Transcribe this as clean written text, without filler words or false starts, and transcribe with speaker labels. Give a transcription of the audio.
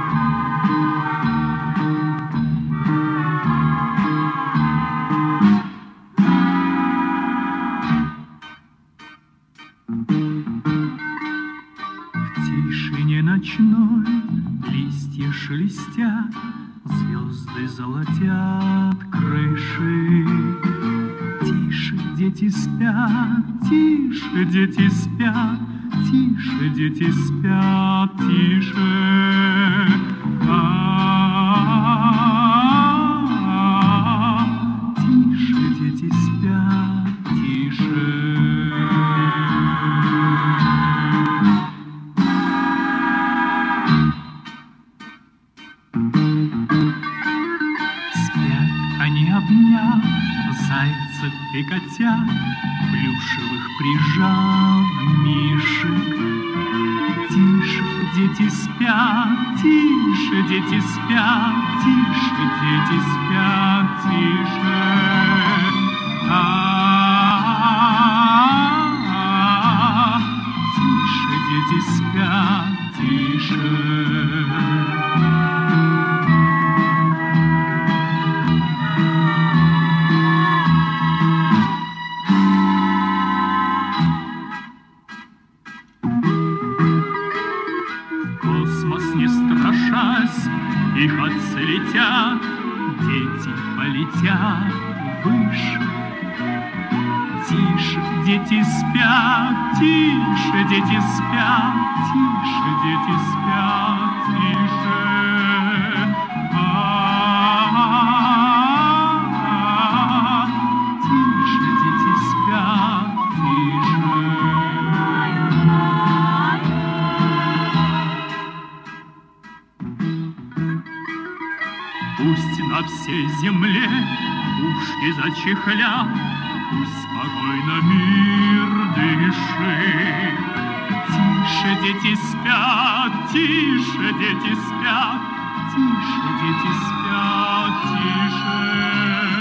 Speaker 1: В тишине ночной листья шелестят, звезды золотят крыши. Тише дети спят, тише дети спят, тише дети спят, тише. Тише дети спят, тише. Спят они, обняв зайцев и котят, плюшевых прижав мишек. Тише дети спят, тише дети спят, тише дети спят, тише. Тише дети спят, тише. Космос не страшась, их отцы летят, дети полетят выше. Тише дети спят, тише дети спят, тише дети спят, тише. Тише дети спят, тише. Пусть на всей земле пушки зачехлят, пусть спокойно мир дышит. Тише дети спят, тише дети спят, тише дети спят, тише.